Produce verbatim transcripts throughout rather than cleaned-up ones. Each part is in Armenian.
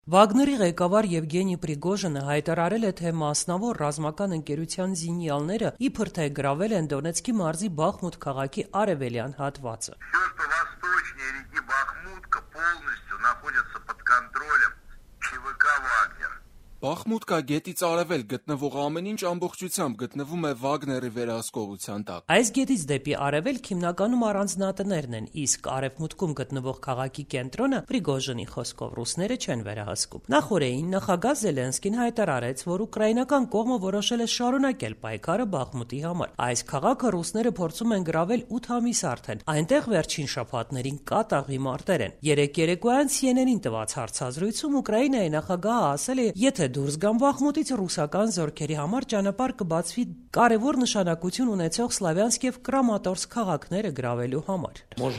Վագների ղեկավար Եվգենի Պրիգոժինը հայտարարել է, թե մասնավոր ռազմական ընկերության զինյալները իբր թե գրավել են Դոնեցկի մարզի Բախմուտ քաղաքի արևելյան հատվածը։ Բախմուտկա գետից արևել գտնվող ամեն ինչ ամբողջությամբ գտնվում է Վագների վերահսկողության տակ։ Այս գետից դեպի արևելք հիմնականում առանձնատներն են, իսկ արևմուտքում գտնվող քաղաքի կենտրոնը Պրիգոժինի խոսքով ռուսները չեն վերահսկում։ Նախորդին նախագահ Զելենսկին հայտարարեց, որ ուկրաինական կողմը որոշել է շարունակել պայքարը Բախմուտի համար։ Այս քաղաքը ռուսները փորձում են գրավել ութ ամիս արդեն։ Այնտեղ վերջին շաբաթներին կատաղի մարտեր են։ Երեկ երեկոյան Սի Են Են-ին տված հարցազրույցում Ուկրաինայի նախագահը ասել է, եթե դուրս գան Բախմուտից, ռուսական զորքերի համար ճանապարհ կբացվի կարևոր նշանակություն ունեցող Սլավյանսկ եւ Կրամատորսկ քաղաքները գրավելու համար։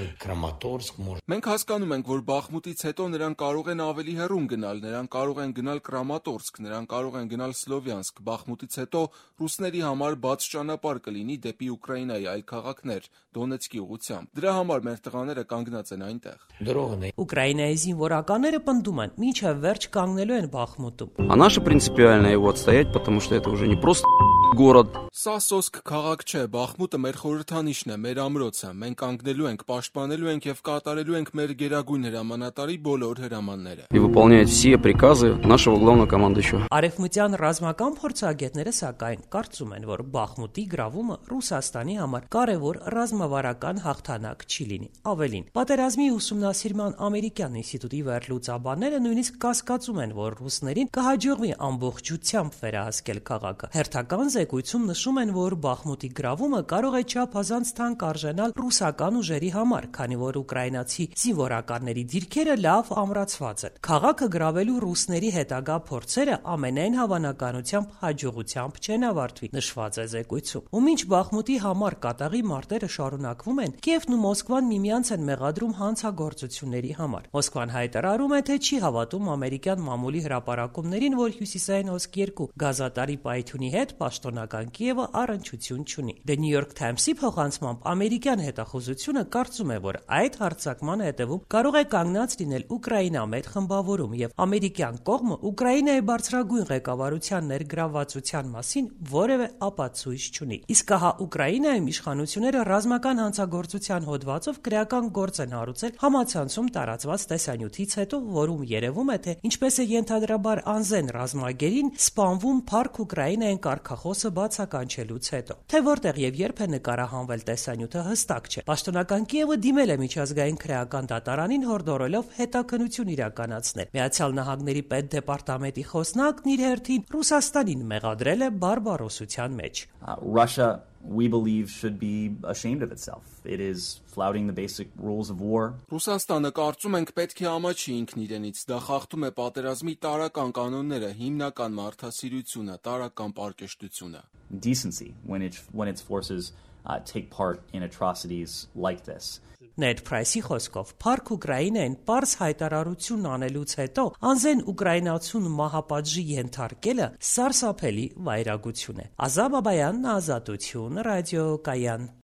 Մենք հասկանում ենք, որ Բախմուտից հետո նրանք կարող են ավելի հեռուն գնալ, նրանք կարող են գնալ Կրամատորսկ, նրանք կարող են գնալ Սլովյանսկ։ Բախմուտից հետո ռուսների համար բաց ճանապարհ կլինի դեպի Ուկրաինայի այլ քաղաքներ, Դոնեցկի ուղղությամբ։ Դրա համար մեր տղաները կանգնած են այնտեղ։ Ուկրաինայի զինվորականները պնդում են, մինչև վերջ կանգնելու են Բախմուտում։ А наше принципиально его отстоять, потому что это уже не просто город. Սա սոսկ քաղաք չէ, Բախմուտը մեր խորհրդանիշն է, մեր ամրոցը։ Մենք կանգնելու ենք, պաշտպանելու ենք եւ կատարելու ենք մեր գերագույն հրամանատարի բոլոր հրամանները։ И выполнять все приказы нашего главного командующего. Արևմտյան ռազմական փորձագետները սակայն կարծում են, որ Բախմուտի գրավումը Ռուսաստանի համար կարևոր ռազմավարական հաղթանակ չի լինի։ Ավելին, պատերազմի ուսումնասիրման ամերիկյան ինստիտուտի վերլուծաբանները նույնիսկ կասկածում են, որ ռուսներին կհաջողվի ամբողջությամբ վերահսկել քաղաքը։ Հերթական զեկույցում նշում են, որ Բախմուտի գրավումը կարող է չափազանց թանկ արժենալ ռուսական ուժերի համար, քանի որ ուկրաինացի զինվորականների դիրքերը լավ ամրացված են։ Քաղաքը գրավելու ռուսների հետագա փորձերը ամենայն հավանականությամբ հաջողությամբ չեն ավարտվի, նշված է զեկույցում։ Ու մինչ Բախմուտի համար կատաղի մարտերը շարունակվում են, Կիևն ու Մոսկվան միմյանց են մեղադրում հանցագործությունների համար։ Մոսկվան հայտարարում է, թե չի հավատում ամերիկյան մամուլի հրապարակումներին, որ Հյուսիսային հոսք երկու գազատարի պայթյունի հետ պաշտոնական Կիևը առնչություն չունի։ The New York Times-ի փոխանցմամբ ամերիկյան հետախուզությունը կարծում է, որ այդ հարձակման հետևում կարող է կանգնած լինել ուկրաինամետ խմբավորում եւ ամերիկյան կողմը Ուկրաինայի բարձրագույն ղեկավարության ներգրավվածության մասին որևէ ապացույց չունի։ Իսկ հա Ուկրաինայում իշխանությունները ռազմական հանցագործության հոդվածով քրեական գործ են հարուցել համացանցում տարածված տեսանյութից հետո, որում երևում է, թե ինչպես է ենթադրաբար անզեն ռազմագերին սպանվում Փառք Ուկրաինային կարգախոսը բացականչելուց հետո։ Թե որտեղ եւ երբ է նկարահանվել տեսանյութը հստակ չէ։ Պաշտոնական Կիևը դիմել է միջազգային քրեական դատարանին հորդորելով հետաքննություն իրականացնել։ Միացյալ Նահանգների պետդեպարտամենտի խոսնակն իր հերթին Ռուսաստանին մեղադրել է բարբարոսության մեջ։ Russia, we believe, should be ashamed of itself. It is flouting the basic rules of war. Ռուսաստանը կարծում ենք պետք է ամաչի ինքն իրենից, դա խախտում է պատերազմի տարրական կանոնները, հիմնական մարդասիրությունը, տարրական պարկեշտությունը։ Decency when it when its forces uh, take part in atrocities like this. Նեդ Պրայսի խոսքով Փառք Ուկրաինային պարզ հայտարարություն անելուց հետո անզեն ուկրաինացուն մահապատժի ենթարկելը սարսափելի վայրագություն է։ Ազա Բաբայան, Ազատություն, ռադիոկայան։